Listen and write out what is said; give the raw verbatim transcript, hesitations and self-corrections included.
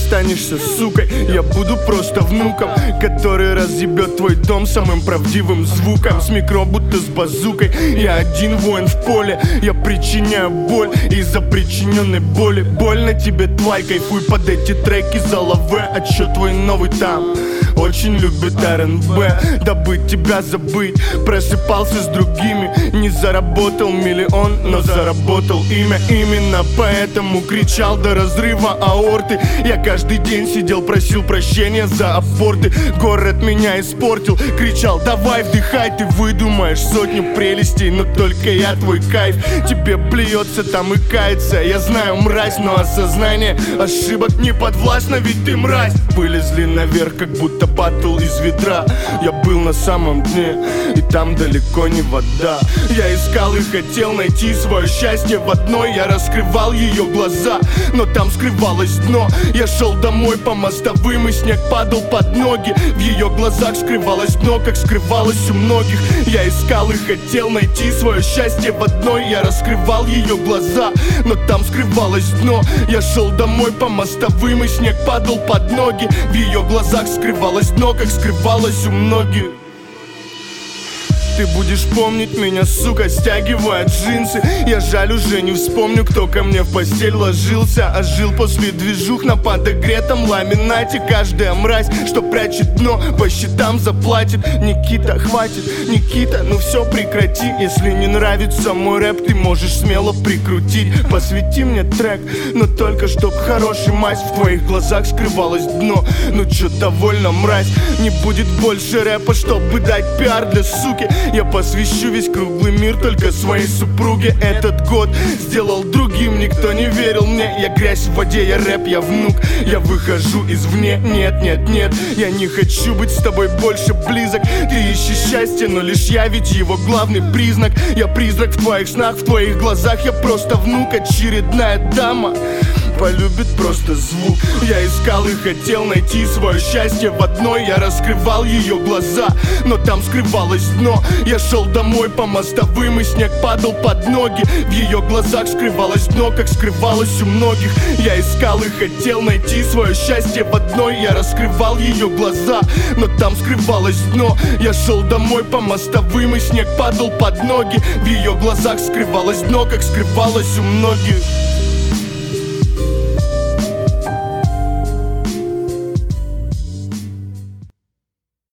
останешься сукой. Я буду просто внуком, который разъебет твой дом самым правдивым звуком. С микро будто с базукой. Я один воин в поле. Я причиняю боль из-за причиненной боли. Больно тебе, твой, кайфуй под эти треки за лаве. А чё твой новый там? Очень любит эр эн бэ, дабы тебя забыть. Просыпался с другими, не заработал миллион, но заработал имя. Именно поэтому кричал до разрыва аорты. Я каждый день сидел, просил прощения за аборты. Город меня испортил, кричал: давай вдыхай. Ты выдумаешь сотню прелестей, но только я твой кайф. Тебе плюется там и кается, я знаю, мразь, но осознание ошибок не подвластно, ведь ты мразь. Вылезли наверх, как будто батл из ведра. Я был на самом дне, и там далеко не вода. Я искал и хотел найти свое счастье в одной. Я раскрывал ее глаза, но там скрывалось дно. Я шел домой по мостовым, и снег падал под ноги. В ее глазах скрывалось дно, как скрывалось у многих. Я искал и хотел найти свое счастье в одной. Я раскрывал ее глаза, но там скрывалось дно. Я шел домой по мостовым, и снег падал под ноги. В ее глазах скрывалось дно, как скрывалось у многих. Ты будешь помнить меня, сука, стягивая джинсы. Я жаль, уже не вспомню, кто ко мне в постель ложился. А жил после движух на подогретом ламинате. Каждая мразь, что прячет дно, по счетам заплатит. Никита, хватит, Никита, ну все прекрати. Если не нравится мой рэп, ты можешь смело прикрутить. Посвяти мне трек, но только чтоб хороший мазь. В твоих глазах скрывалось дно. Ну чё, довольно, мразь. Не будет больше рэпа, чтобы дать пиар для суки. Я посвящу весь круглый мир только своей супруге. Этот год сделал другим, никто не верил мне. Я грязь в воде, я рэп, я внук. Я выхожу извне, нет, нет, нет. Я не хочу быть с тобой больше близок. Ты ищешь счастье, но лишь я, ведь его главный признак. Я призрак в твоих снах, в твоих глазах. Я просто внук, очередная дама полюбит просто звук. Я искал и хотел найти свое счастье в одной. Я раскрывал ее глаза, но там скрывалось дно. Я шел домой по мостовым, и снег падал под ноги. В ее глазах скрывалось дно, как скрывалось у многих. Я искал и хотел найти свое счастье в одной. Я раскрывал ее глаза, но там скрывалось дно. Я шел домой по мостовым, и снег падал под ноги. В ее глазах скрывалось дно, как скрывалось у многих.